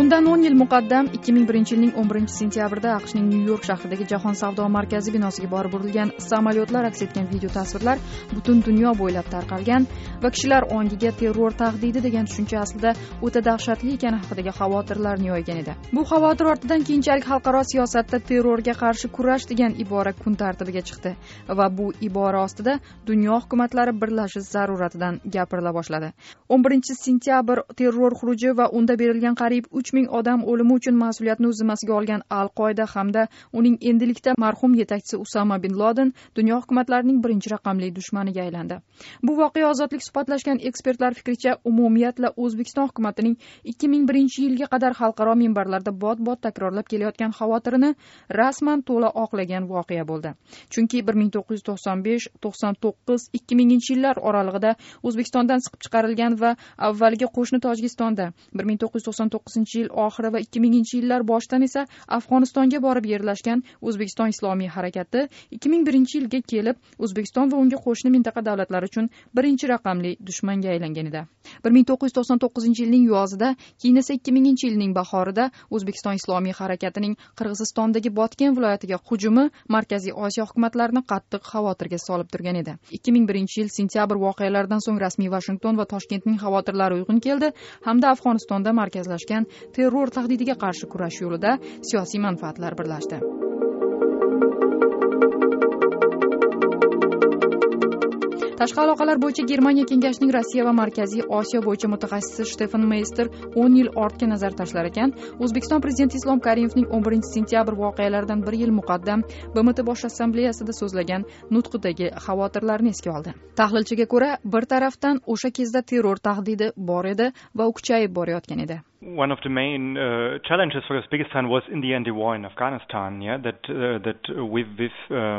Bundan 10 yil muqaddam 2001-yilning 11-sentyabrida AQShning Nyu-York shahridagi Jahon savdo markazi binosiga borib urilgan samolyotlar aks etgan video tasvirlar butun dunyo bo'ylab tarqalgan va kishilar ongiga terror tahdidi degan tushuncha aslida o'ta dahshatli ekani haqidagi xavotirlarni yoygan edi. Bu xavotir ortidan keyinchalik xalqaro siyosatda terrorga qarshi kurash degan ibora kun tartibiga chiqdi va bu ibora ostida dunyo hukumatlari birlashish zaruratidan gapirila boshladi. 11-sentyabr terror xuruji va unda berilgan qariyb 3000 odam o'limi uchun mas'uliyatni o'z zimmasiga olgan Al-Qoida hamda uning endilikda marhum yetakchisi Usama bin Laden dunyo hukumatlarining birinchi raqamli dushmaniga aylandi. Bu voqea ozodlik suhbatlashgan ekspertlar fikricha umumiyatla O'zbekiston hukumatining 2001-yilga qadar xalqaro minbarlarda bot-bot takrorlab kelayotgan xavotirini rasman to'la oqlagan voqea bo'ldi. Chunki 1995, 99, 2000-yillar oralig'ida O'zbekistondan siqib chiqarilgan va avvalgi qo'shni Tojikistonda 1999-yil oxiri va 2000-yillar boshidan esa Afg'onistonga borib yerlashgan O'zbekiston Islomiy harakati 2001-yilga kelib O'zbekiston va unga qo'shni mintaqa davlatlari uchun birinchi raqamli dushmanga aylangan edi. 1999-yilning yozida, keyin esa 2000-yilning bahorida O'zbekiston Islomiy harakatining Qirg'izistondagi Botken viloyatiga hujumi Markaziy Osiyo hukumatlarini qattiq xavotirga solib turgan edi. 2001-yil sentyabr voqealaridan so'ng rasmiy Vashington va Toshkentning xavotirlari uyg'un keldi hamda Afg'onistonda markazlashgan terror tahdidiga qarshi kurash yo'lida siyosiy manfaatlar birlashdi. Tashqi aloqalar bo'yicha Germaniya kengashining Rossiya va Markaziy Osiyo bo'yicha mutaxassisi Stefan Meister 10 yil ortga nazar tashlar ekan, O'zbekiston prezidenti Islom Karimovning 11-sentyabr voqealaridan 1 yil muqaddam BMT bosh assambleyasida so'zlagan nutqidagi xavotirlarni esga oldi. Tahlilchiga ko'ra, bir tarafdan o'sha kezda terror tahdidi bor edi va u kuchayib borayotgan edi. One of the main challenges for Uzbekistan was in the end the war in Afghanistan. That with this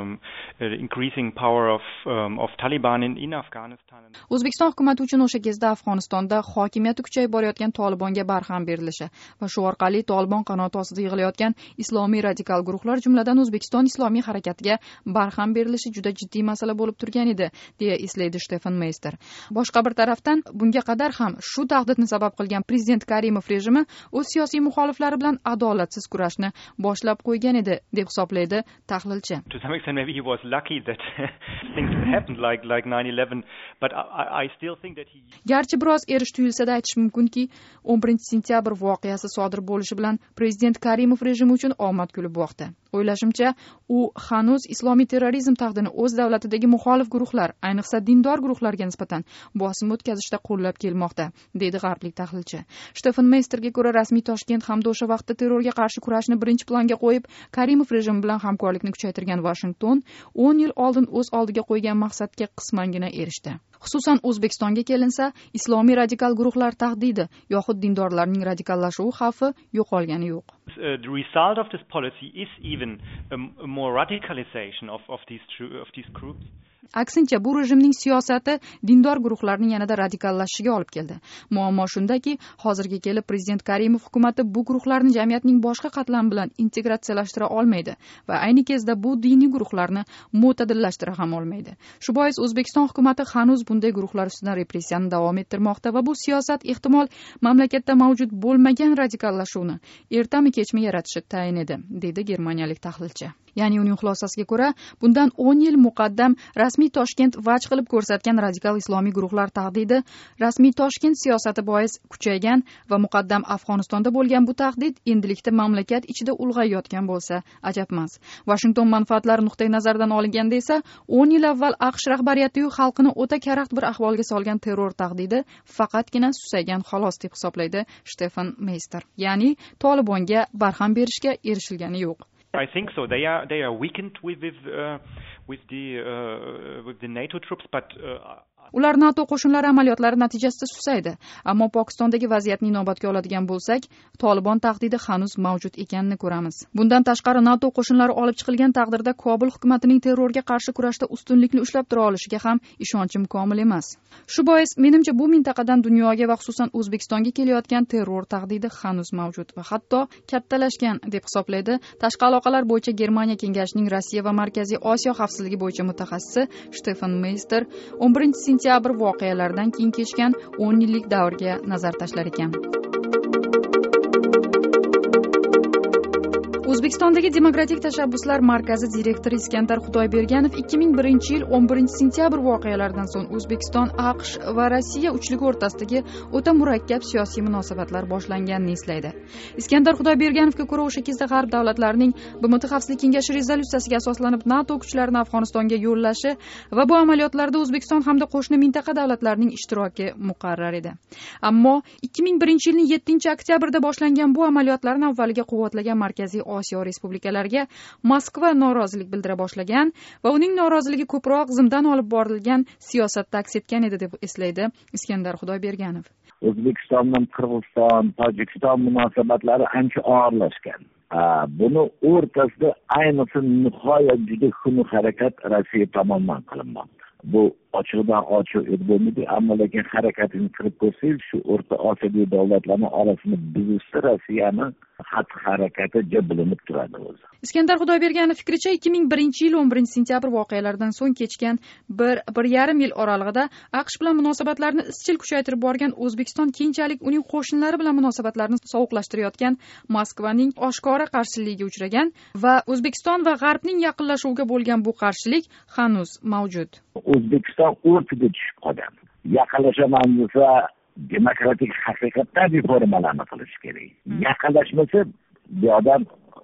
increasing power of Taliban in Afghanistan. O'zbekiston hukumati uchun o'sha kezda Afg'onistonda hokimiyati kuchayib borayotgan Tolibonga barham berilishi va shu orqali Tolibon qanoti ostida yig'ilayotgan islomiy radikal guruhlar jumladan O'zbekiston Islomiy harakatiga barham berilishi juda jiddiy masala bo'lib turgan edi, deya eslaydi Stefan Meister. Boshqa bir tarafdan bunga qadar ham shu tahdidni sabab qilgan prezident Karimov rejimi o'z siyosiy muxoliflari bilan adolatsiz kurashni boshlab qo'ygan edi, deb hisoblaydi tahlilchi. To some extent maybe he was lucky that things happened like 9/11, but I still think that he Garchi biroz erish tuyulsa-da aytish mumkinki, 11-sentyabr voqeasi sodir bo'lishi bilan prezident Karimov rejimi uchun omad kulib boqdi. O'ylashimcha, u hanuz islomiy terrorizm tahdidini o'z davlatidagi muxolif guruhlar, ayniqsa dindor guruhlarga nisbatan bosim o'tkazishda qo'llab kelmoqda, deydi g'arblik tahlilchi. Stefan Meisterga ko'ra, rasmiy Toshkent hamda o'sha vaqtda terrorga qarshi kurashni birinchi planga qo'yib, Karimov rejimi bilan hamkorlikni kuchaytirgan Vashington 10 yil oldin o'z oldiga qo'ygan maqsadga qismangina erishdi. Xususan O'zbekistonga kelinsa, islomiy radikal guruhlar tahdidi yoxud dindorlarning radikallashuvi xavfi yo'qolgani yo'q. The result of this policy is even a more radicalization of these groups. Aksincha, bu rejimning siyosati dindor guruhlarning yanada radikallashishiga olib keldi. Muammo shundaki, hozirga kelib prezident Karimov hukumati bu guruhlarni jamiyatning boshqa qatlami bilan integratsiyalashtira olmaydi va ayni kezda bu diniy guruhlarni mo'tadillashtira ham olmaydi. Shu bois O'zbekiston hukumati hanuz bunday guruhlar ustidan repressiyani davom ettirmoqda va bu siyosat ehtimol mamlakatda mavjud bo'lmagan radikallashuvni ertami kechmi yaratishi tayin edi, deydi germaniyalik tahlilchi. Ya'ni uning xulosasiga ko'ra, bundan 10 yil muqaddam rasmiy Toshkent vaj qilib ko'rsatgan radikal islomiy guruhlar tahdidi rasmiy Toshkent siyosati bois kuchaygan va muqaddam Afg'onistonda bo'lgan bu tahdid endilikda mamlakat ichida ulg'ayayotgan bo'lsa ajab emas. Washington manfaatlari nuqtai nazaridan olinganda esa 10 yil avval AQSh rahbariyati xalqini o'ta karaxt bir ahvolga solgan terror tahdidi faqatgina susaygan xolos, deb hisoblaydi Stefan Meister. Ya'ni Tolibonga barham berishga erishilgani yo'q. I think so. They are weakened with the NATO troops, but Ular NATO qo'shinlari amaliyotlari natijasida susaydi. Ammo Pokistondagi vaziyatni inobatga oladigan bo'lsak, Tolibon tahdidi hanuz mavjud ekanini ko'ramiz. Bundan tashqari NATO qo'shinlari olib chiqilgan taqdirda Kobul hukumatining terrorga qarshi kurashda ustunlikni ushlab tura olishiga ham ishonchim komil emas. Shu bois menimcha bu mintaqadan dunyoga va xususan O'zbekistonga kelayotgan terror tahdidi hanuz mavjud va hatto kattalashgan, deb hisoblaydi Tashqi aloqalar bo'yicha Germaniya kengashining Rossiya va Markaziy Osiyo xavfsizligi bo'yicha mutaxassisi Stefan Meister 11-sentyabr voqealaridan keyin kechgan 10 yillik davrga nazar tashlar ekan. O'zbekistondagi Demokratik tashabbuslar markazi direktori Iskandar Xudoyberganov 2001-yil 11-sentyabr voqealaridan so'ng O'zbekiston, AQSh va Rossiya uchligi o'rtasidagi o'ta murakkab siyosiy munosabatlar boshlanganini eslaydi. Iskandar Xudoyberganovga ko'ra, o'sha kezda G'arb davlatlarining BMT Xavfsizlik kengashi rezolyutsiyasiga asoslanib NATO kuchlarini Afg'onistonga yo'llashi va bu amaliyotlarda O'zbekiston hamda qo'shni mintaqa davlatlarining ishtiroki muqarrar edi. Ammo 2001-yilning 7-oktyabrida boshlangan bu amaliyotlarni avvaliga quvvatlagan Markaziy Osiyo respublikalariga Moskva norozilik bildira boshlagan va uning noroziligi ko'proq zimdan olib borilgan siyosatda aks etgan edi deb eslaydi Iskandar Xudoyberganov. O'zbekiston bilan Qirg'iziston, Tojikiston munosabatlari ancha og'irlashgan. Buni o'rtasida ayniqsa nihoyat juda xunuk harakat Rossiya tomonidan qilinmoqda. Bu ochiqdan ochiq bo'lmaydi, ammo lekin harakatini kirib ko'rsangiz, shu O'rta Osiyo davlatlarining orasini buzishda Rossiyani xatti-harakati bilinib turadi o'zi. Iskandar Xudoyberganov fikricha 2001-yil 11-sentyabr voqealaridan so'ng kechgan 1,5 yil oralig'ida AQSh bilan munosabatlarni izchil kuchaytirib borgan O'zbekiston keyinchalik uning qo'shnilari bilan munosabatlarni sovuqlashtirayotgan Moskvaning oshkora qarshiligiga uchragan va O'zbekiston va G'arbning yaqinlashuviga bo'lgan bu qarshilik hanuz mavjud. O'zbekiston o'rtaga tushib qolgan. Yaqinlashaman desa demokratik haqiqatdan reformalarni qilish kerak. Yaqinlashmasa bu odam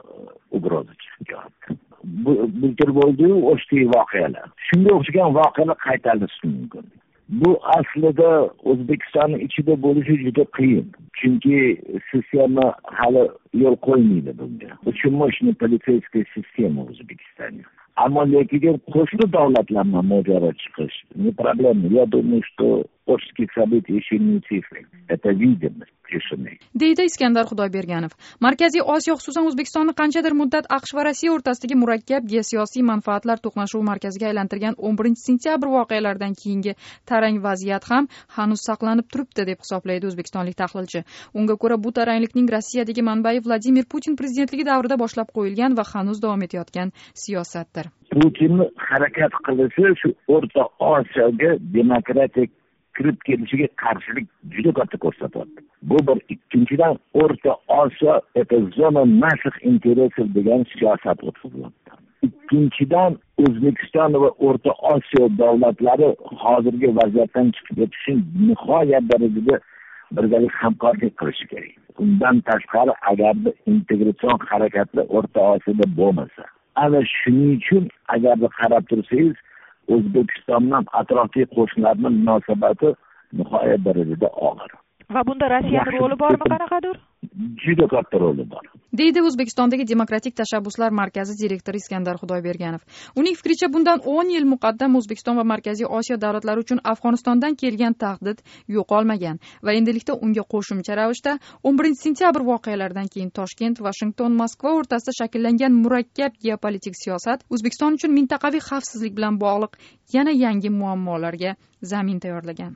ugroza chiqyapti. Bu bo'ldi-yu o'sha voqealar. Shunga o'xshagan voqealar qaytarilishi mumkin. Bu aslida O'zbekistonning ichida bo'lishi juda qiyin. Chunki sistema hali yo'l qo'ymaydi bunga. Uchinchi politsiyskiy sistema O'zbekistonda. Ammo lekin qo'shni davlatlardan mojaro chiqish не проблема. Я думаю, что Ошские события еще не утихли. Это видимо. deydi Iskandar Xudoyberganov. Markaziy Osiyo, xususan O'zbekistonni qanchadir muddat AQSh va Rossiya o'rtasidagi murakkab geosiyosiy manfaatlar to'qnashuvi markaziga aylantirgan 11-sentyabr voqealaridan keyingi tarang vaziyat ham hanuz saqlanib turibdi deb hisoblaydi o'zbekistonlik tahlilchi. Unga ko'ra, bu taranglikning Rossiyadagi manbai Vladimir Putin prezidentligi davrida boshlab qo'yilgan va hanuz davom etayotgan siyosatdir. Putinning harakat qilishi shu O'rta Osiyoga demokratik kirib kelishiga qarshilik juda katta ko'rsatyapti. Bu bir. Ikkinchidan, O'rta Osiyo это zona наших интересов degan siyosat o'tkazyapti. Ikkinchidan, O'zbekiston va O'rta Osiyo davlatlari hozirgi vaziyatdan chiqib o'tishi nihoyat darajada birgalikda hamkorlik qilishi kerak. Undan tashqari, agar integratsion harakatlar O'rta Osiyoda bo'lmasa, ana shuning uchun agar qarab tursangiz, O'zbekiston bilan atrofdagi qo'shnilarning munosabati nihoyat darajada og'ir. Va bunda Rossiyaning roli bormi, qanaqadir? Juda katta roli bor. deydi O'zbekistondagi Demokratik tashabbuslar markazi direktori Iskandar Xudoyberganov. Uning fikricha, bundan 10 yil muqaddam O'zbekiston va Markaziy Osiyo davlatlari uchun Afg'onistondan kelgan tahdid yo'qolmagan va endilikda unga qo'shimcha ravishda 11-sentyabr voqealaridan keyin Toshkent, Washington, Moskva o'rtasida shakllangan murakkab geopolitik siyosat O'zbekiston uchun mintaqaviy xavfsizlik bilan bog'liq yana yangi muammolarga zamin tayyorlagan.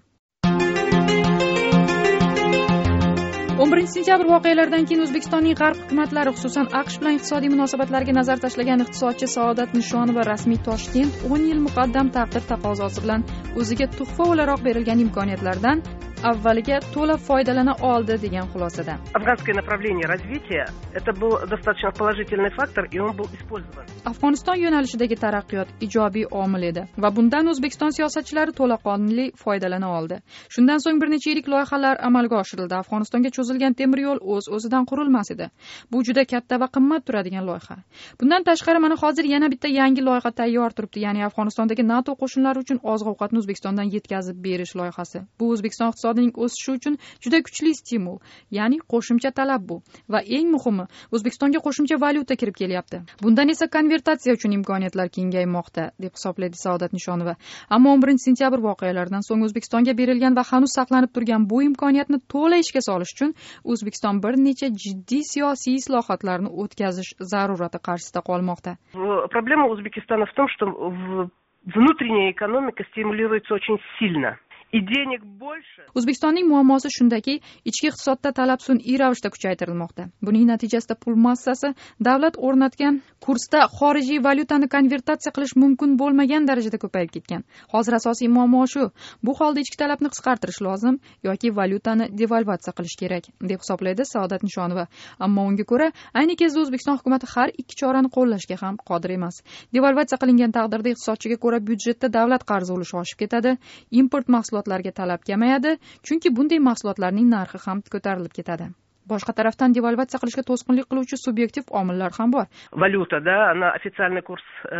11-sentyabr voqealaridan keyin O'zbekistonning G'arb hukumatlari, xususan AQSh bilan iqtisodiy munosabatlarga nazar tashlagan iqtisodchi Saodat Nishonova rasmiy Toshkent 10 yil muqaddam taqdir taqozosi bilan o'ziga tuhfa o'laroq berilgan imkoniyatlardan avvaliga to'la foydalana oldi degan xulosada. Афганское направление развития это был достаточно положительный фактор, и он был использован. Afg'oniston yo'nalishidagi taraqqiyot ijobiy omil edi va bundan O'zbekiston siyosatchilari to'laqonli foydalana oldi. Shundan so'ng bir necha yillik loyihalar amalga oshirildi. Afg'onistonga cho'zilgan temir yo'l o'z-o'zidan qurilmas edi. Bu juda katta va qimmat turadigan loyiha. Bundan tashqari, mana hozir yana bitta yangi loyiha tayyor turibdi, ya'ni Afg'onistondagi NATO qo'shinlari uchun oziq-ovqatni O'zbekistondan yetkazib berish loyihasi. Bu O'zbekiston iqtisodining o'sishi uchun juda kuchli stimul, ya'ni qo'shimcha talab bu. Va eng muhimi, O'zbekistonga qo'shimcha valyuta kirib kelyapti. Bundan esa konvertatsiya uchun imkoniyatlar kengaymoqda, deb hisoblaydi Saodat Nishonova. Ammo 11-sentyabr voqealaridan so'ng O'zbekistonga berilgan va hanuz saqlanib turgan bu imkoniyatni to'la ishga solish uchun O'zbekiston bir necha jiddiy siyosiy islohotlarni o'tkazish zarurati qarshisida qolmoqda. Проблема Узбекистана в том, что внутренняя экономика стимулируется очень сильно. и денег больше. O'zbekistonning muammosi shundaki, ichki iqtisodda talab sun'iy ravishda kuchaytirilmoqda. Buning natijasida pul massasi davlat o'rnatgan kursda xorijiy valyutani konvertatsiya qilish mumkin bo'lmagan darajada ko'payib ketgan. Hozir asosiy muammo shu. Bu holda ichki talabni qisqartirish lozim yoki valyutani devalvatsiya qilish kerak, deb hisoblaydi Saodat Nishonova. Ammo unga ko'ra, ayni kezda O'zbekiston hukumatı har ikki chorani qo'llashga ham qodir emas. Devalvatsiya qilingan taqdirda iqtisodchiga ko'ra byudjetda davlat qarzi ulushi oshib ketadi, import mahsulotlarga talab kamayadi, chunki bunday mahsulotlarning narxi ham ko'tarilib ketadi. Boshqa tarafdan devalvatsiya qilishga to'sqinlik qiluvchi subyektiv omillar ham bor. Валюта, да, на официальный курс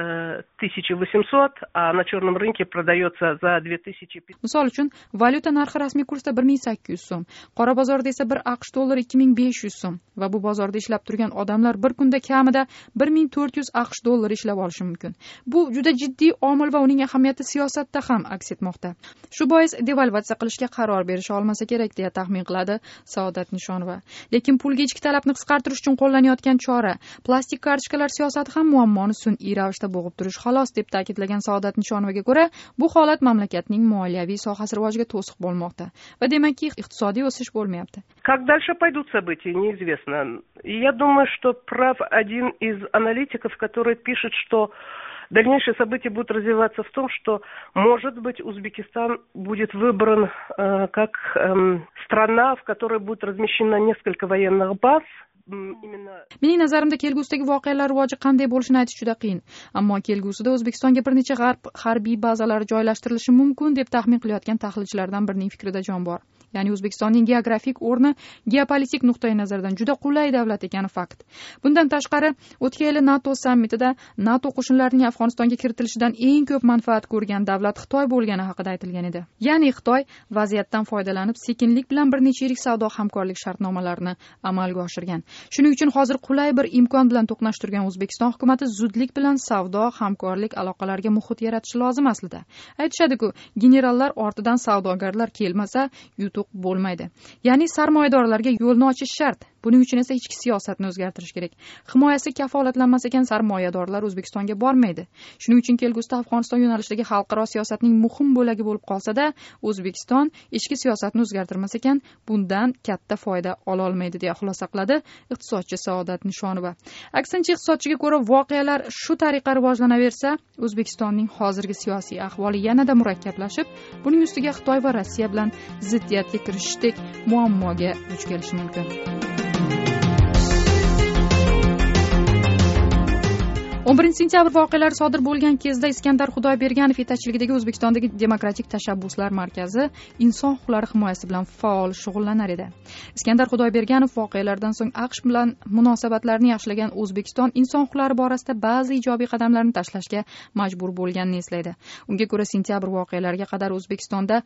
1800, а на черном рынке продается за 2500. Misol uchun, valyuta narxi rasmiy kursda 1800 so'm, qora bozorda esa 1 AQSh dollari 2500 so'm va bu bozorda ishlab turgan odamlar bir kunda kamida 1400 AQSh dollari ishlab olishi mumkin. Bu juda jiddiy omil va uning ahamiyati siyosatda ham aks etmoqda. Shu bois devalvatsiya qilishga qaror berisha olmasa kerak, deya taxmin qiladi Saodat Nishonova. Lekin pulga ichki talabni qisqartirish uchun qo'llanayotgan chora plastik kartochkalar siyosati ham muammoni sun'iy ravishda bo'g'ib turish xolos, deb ta'kidlagan Saodat Nishonovaga ko'ra, bu holat mamlakatning moliyaviy sohasi rivojiga to'siq bo'lmoqda va demakki iqtisodiy o'sish bo'lmayapti. Как дальше пойдут события, неизвестно. Я думаю, что прав один из аналитиков, который пишет, что дальнейшие события будут развиваться в том, что, может быть, Узбекистан будет выбран как страна, в которой будет размещено несколько военных баз. Mening nazarimda kelgusidagi voqealar rivoji qanday bo'lishini aytish juda qiyin. Ammo kelgusida O'zbekistonga bir necha g'arb harbiy bazalari joylashtirilishi mumkin deb taxmin qilayotgan tahlilchilardan birining fikrida jon bor. Ya'ni O'zbekistonning geografik o'rni geopolitik nuqtai nazardan juda qulay davlat ekani fakt. Bundan tashqari, o'tgan yili NATO sammitida NATO qo'shinlarining Afg'onistonga kiritilishidan eng ko'p manfaat ko'rgan davlat Xitoy bo'lgani haqida aytilgan edi. Ya'ni Xitoy vaziyatdan foydalanib sekinlik bilan bir necha yirik savdo hamkorlik shartnomalarini amalga oshirgan. Shuning uchun hozir qulay bir imkon bilan to'qnash turgan O'zbekiston hukumatı zudlik bilan savdo hamkorlik aloqalariga muhit yaratishi lozim aslida. Aytishadi-ku, generallar ortidan savdogarlar kelmasa, yutuq bo'lmaydi. Ya'ni sarmoyadorlarga yo'lni ochish shart. Buning uchun esa ichki siyosatni o'zgartirish kerak. Himoyasi kafolatlanmas ekan sarmoyadorlar O'zbekistonga bormaydi. Shuning uchun kelgusida Afg'oniston yo'nalishidagi xalqaro siyosatning muhim bo'lagi bo'lib qolsa-da, O'zbekiston ichki siyosatni o'zgartirmas ekan, bundan katta foyda ola olmaydi, deya xulosa qiladi iqtisodchi Saodat Nishonova. Aksincha, iqtisodchiga ko'ra, voqealar shu tariqa rivojlanaversa, O'zbekistonning hozirgi siyosiy ahvoli yanada murakkablashib, buning ustiga Xitoy va Rossiya bilan ziddiyatga kirishishdek muammoga duch kelishi mumkin. 11 sentyabr voqealari sodir bo'lgan kezda Iskandar Xudoyberganov yetakchiligidagi O'zbekistondagi Demokratik tashabbuslar markazi inson huquqlari himoyasi bilan faol shug'ullanar edi. Iskandar Xudoyberganov voqealardan so'ng AQSh bilan munosabatlarni yaxshilagan O'zbekiston inson huquqlari borasida ba'zi ijobiy qadamlarni tashlashga majbur bo'lganini eslaydi. Unga ko'ra, sentyabr voqealariga qadar O'zbekistonda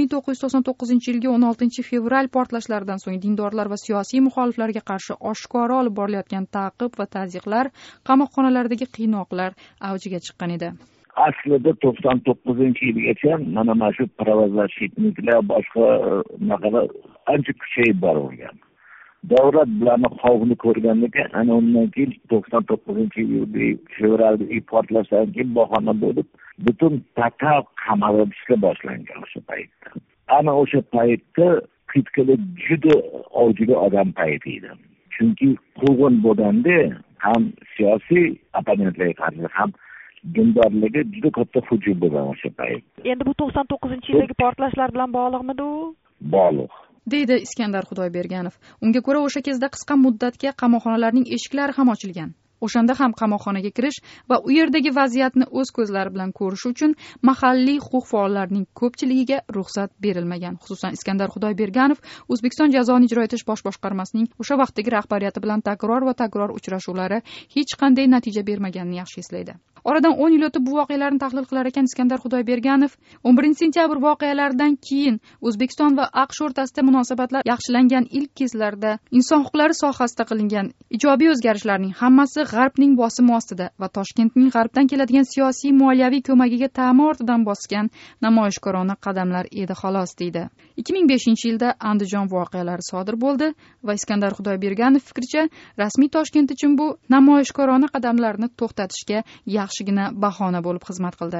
1999-yilgi 16-fevral portlashlaridan so'ng dindorlar va siyosiy muxoliflarga qarshi oshkora olib borilayotgan ta'qib va tazyiqlar, qamoqxonalardagi qiynoqlar avjiga chiqqan edi. Aslida 99-yilgacha mana shu pravozashitniklar boshqa naqara ancha kuchayib boravergan. Davlat bilan xavfni ko'rganligi ana undan keyin 99-yilgi fevraldagi portlashdan keyin bahona bo'lib, butun taqab qamalishga boshlangan o'sha paytda. Ana o'sha paytda qitqalar juda avjiga odam payti edi. Chunki quvg'in bo'lganda ham siyosiy opponentlarga qarshi ham dindorlarga juda katta hujum bo'lgan o'sha payt. Endi bu 99-yildagi portlashlar bilan bog'liqmidi u? Bog'liq, deydi Iskandar Xudoyberganov. Unga ko'ra, o'sha kezda qisqa muddatga qamoqxonalarning eshiklari ham ochilgan. O'shanda ham qamoqxonaga kirish va u yerdagi vaziyatni o'z ko'zlari bilan ko'rish uchun mahalliy huquq faollarining ko'pchiligiga ruxsat berilmagan. Xususan, Iskandar Xudoyberganov O'zbekiston jazoni ijro etish bosh boshqarmasining o'sha vaqtdagi rahbariyati bilan takror uchrashuvlari hech qanday natija bermaganini yaxshi eslaydi. Oradan 10 yil o'tib bu voqealarni tahlil qilar ekan Iskandar Xudoyberganov, 11-sentyabr voqealaridan keyin O'zbekiston va AQSh o'rtasida munosabatlar yaxshilangan ilk kezlarda inson huquqlari sohasida qilingan ijobiy o'zgarishlarning hammasi G'arbning bosimi ostida va Toshkentning G'arbdan keladigan siyosiy moliyaviy ko'magiga ta'mi ortidan bosgan namoyishkorona qadamlar edi xolos, deydi. 2005-yilda Andijon voqealari sodir bo'ldi va Iskandar Xudoyberganov fikricha, rasmiy Toshkent uchun bu namoyishkorona qadamlarni to'xtatishga yaxshigina bahona bo'lib xizmat qildi.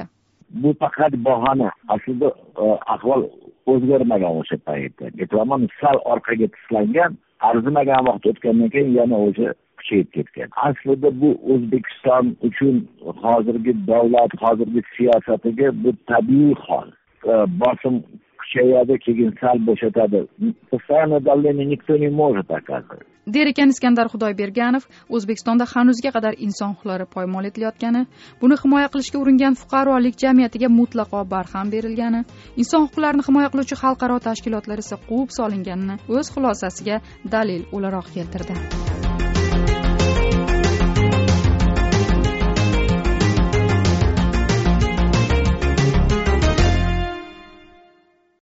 bu faqat bahona. Aslida ahvol o'zgarmagan o'sha paytda. Diplomam sal orqaga tislangan, arzimagan vaqt o'tgandan keyin yana o'sha kuchayib ketgan. Aslida bu O'zbekiston uchun hozirgi davlat, hozirgi siyosatiga bu tabiiy hol. Bosim kuchayadi, keyin sal bo'shatadi. Постоянно давление никто не может оказывать. der ekan Iskandar Xudoyberganov. O'zbekistonda hanuzga qadar inson huquqlari poymol etilayotgani, buni himoya qilishga uringan fuqarolik jamiyatiga mutlaqo barham berilgani, inson huquqlarini himoya qiluvchi xalqaro tashkilotlar esa quvib solinganini o'z xulosasiga dalil o'laroq keltirdi.